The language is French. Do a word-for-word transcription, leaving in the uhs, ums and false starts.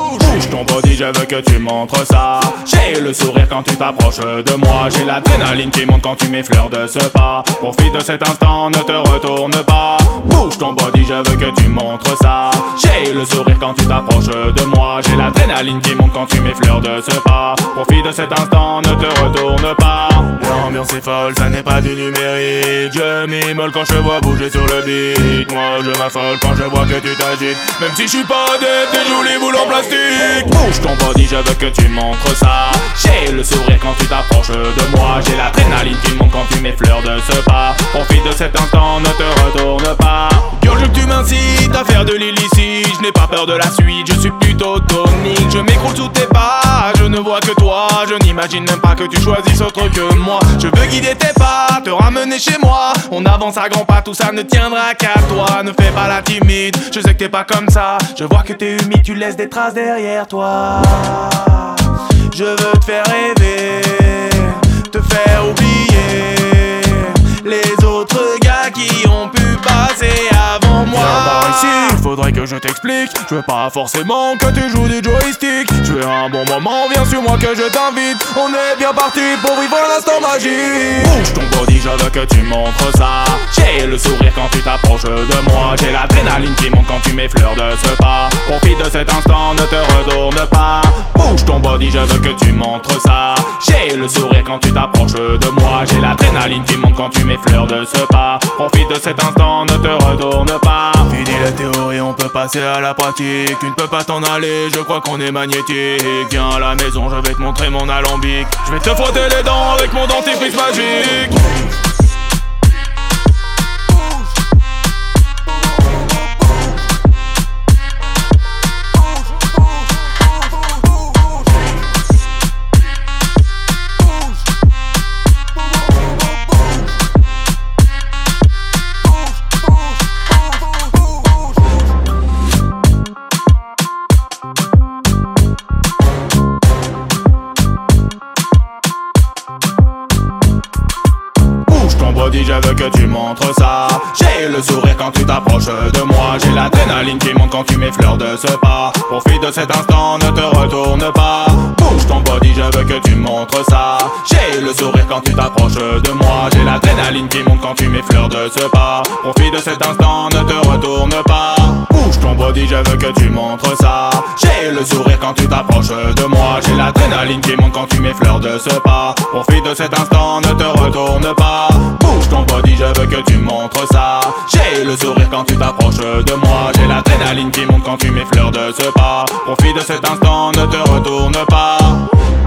Bouge ton body, je veux que tu montres ça. J'ai le sourire quand tu t'approches de moi. J'ai l'adrénaline qui monte quand tu m'effleures de ce pas. Profite de cet instant, ne te retourne pas. Bouge ton body, je veux que tu montres ça. J'ai le sourire quand tu t'approches de moi. J'ai l'adrénaline qui monte quand tu m'effleures de ce pas. Profite de cet instant, ne te retourne pas. L'ambiance est folle, ça n'est pas du numérique. Je m'immole quand je vois bouger sur le beat. Moi je m'affole quand je vois que tu t'agites. Même si je suis pas adepte des jolis boules en plastique. Bouge ton body, je veux que tu montres ça. J'ai le sourire quand tu t'approches de moi. J'ai l'adrénaline qui monte quand tu m'effleures de ce pas. Profite de cet instant, ne te retourne pas. Yo, je veux que tu m'incites à faire de l'illicite. Je n'ai pas peur de la suite, je suis plutôt tonique. Je m'écroule sous tes pas, je ne vois que toi. Je n'imagine même pas que tu choisisses autre que moi. Je veux guider tes pas, te ramener chez moi. On avance à grands pas, tout ça ne tiendra qu'à toi. Ne fais pas la timide, je sais que t'es pas comme ça. Je vois que t'es humide, tu laisses des traces derrière toi. Je veux te faire rêver, te faire oublier les autres gars qui ont pu passer avant moi. Viens par ici, il faudrait que je t'explique. Je veux pas forcément que tu joues du joystick. Je veux un bon moment, viens sur moi que je t'invite. On est bien parti pour vivre l'instant magique. Bouge ton body, je veux que tu montres ça. J'ai le sourire quand tu t'approches de moi. J'ai l'adrénaline qui monte quand tu m'effleures de ce pas. Profite de cet instant, ne te retourne pas. Bouge ton body, je veux que tu montres ça. J'ai le sourire quand tu t'approches de moi. J'ai l'adrénaline qui monte quand tu m'effleures de ce pas. Profite de cet instant, ne te retourne pas. Fini la théorie, on peut passer à la pratique. Tu ne peux pas t'en aller, je crois qu'on est magnétique. Viens à la maison, je vais te montrer mon alambic. Je vais te frotter les dents avec mon dentifrice magique. Body, je veux que tu montres ça. J'ai le sourire quand tu t'approches de moi. J'ai l'adrénaline qui monte quand tu m'effleures de ce pas. Profite de cet instant, ne te retourne pas. Bouge ton body, je veux que tu montres ça. J'ai le sourire quand tu t'approches de moi. J'ai l'adrénaline qui monte quand tu m'effleures de ce pas. Profite de cet instant, ne te retourne pas. Bouge ton body, je veux que tu montres ça. J'ai le sourire quand tu t'approches de moi. J'ai l'adrénaline qui monte quand tu m'effleures de ce pas. Profite de cet instant, ne te retourne pas. Bouge ton body, je veux que tu montres ça. J'ai le sourire quand tu t'approches de moi. J'ai l'adrénaline qui monte quand tu m'effleures de ce pas. Profite de cet instant, ne te retourne pas.